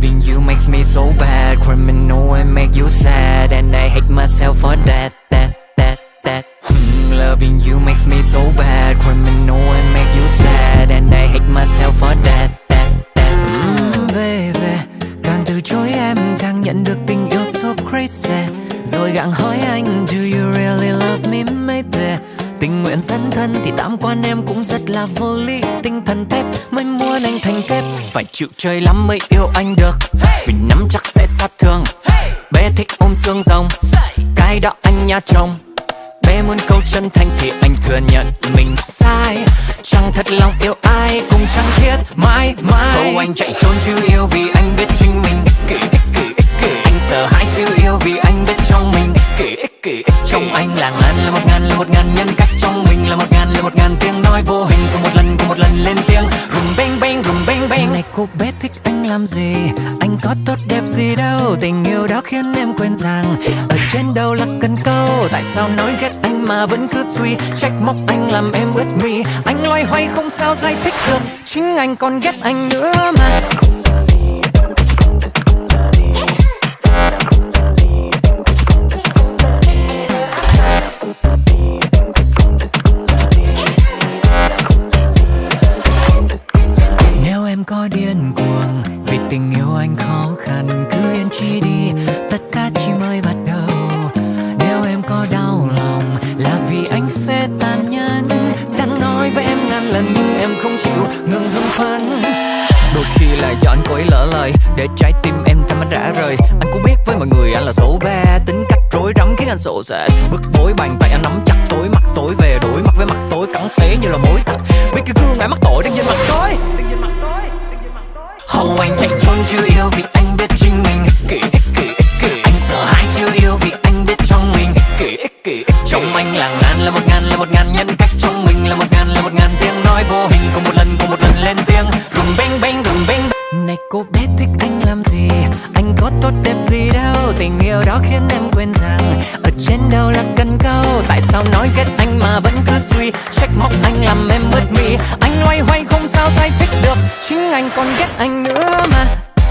Loving you makes me so bad, criminal and make you sad, and I hate myself for that. Loving you makes me so bad, criminal and make you sad, and I hate myself for that. Baby, càng từ chối em càng nhận được tình yêu so crazy, rồi gặng hỏi anh do you really love me maybe. Tình nguyện dẫn thân thì tam quan em cũng rất là vô lý, tinh thần thép mới muốn anh thành kép, phải chịu chơi lắm mới yêu anh được, vì nắm chắc sẽ sát thương. Bé thích ôm xương rồng, cái đó anh nha chồng. Bé muốn câu chân thành thì anh thừa nhận mình sai, chẳng thật lòng yêu ai cũng chẳng thiết mãi mãi. Câu anh chạy trốn chứ yêu vì anh biết chính mình ích kỷ. Anh sợ hãi chứ yêu vì anh biết trong mình ích kỷ. Trong anh là một ngàn nhân cách, trong mình là một ngàn tiếng nói vô hình, cùng một lần lên tiếng rùm beng beng. Này cô bé thích anh làm gì, anh có tốt đẹp gì đâu, tình yêu đó khiến em quên rằng ở trên đầu là cần câu. Tại sao nói ghét anh mà vẫn cứ suy, trách móc anh làm em ướt mi. Anh loay hoay không sao giải thích được, chính anh còn ghét anh nữa mà. Nếu em có điên cuồng vì tình yêu anh khó khăn, cứ yên chi đi, tất cả chỉ mới bắt đầu. Nếu em có đau lòng là vì anh phê tàn nhẫn, đã nói với em ngàn lần nhưng em không chịu ngừng hưng phấn. Đôi khi là do anh cố ý lỡ lời để trái tim em trăm anh rã rời. Anh cũng biết với mọi người anh là xấu bé, tính cách rối rắm khiến anh sổ sệt. Bức bối bàn tay anh nắm chặt tối, mặt tối về đối mặt với mặt tối, cắn xé như là mối tắc. Biết cái gương ngại mắc tội đang trên mặt tối. Hầu anh chạy trốn chưa yêu vì anh biết chính mình ích kỷ. Anh sợ hãi chưa yêu vì anh biết trong mình ích kỷ. Trong anh là một ngàn nhân cách, trong mình là một ngàn tiếng nói vô hình, cùng một lần lên tiếng rùm beng. Này cô bé thích anh làm gì, anh có tốt đẹp gì đâu, tình yêu đó khiến em quên rằng ở trên đầu là cần câu. Tại sao nói ghét anh mà vẫn cứ suy, trách móc anh làm em ướt mi. Anh loay hoay không sao giải thích được, chính anh còn ghét anh nữa mà.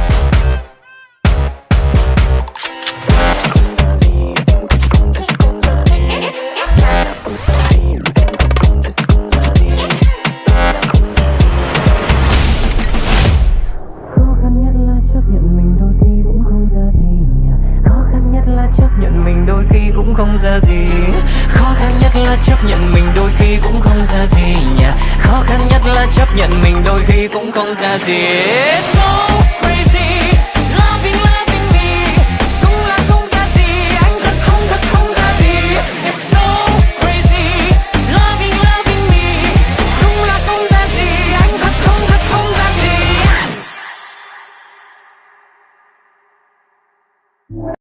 Không ra gì, khó khăn nhất là chấp nhận mình đôi khi cũng không ra gì nha. Khó khăn nhất là chấp nhận mình đôi khi cũng không ra gì. It's so crazy, loving me, đúng là không ra gì, anh rất không ra gì. It's so crazy, loving me, đúng là không ra gì, anh rất không ra gì.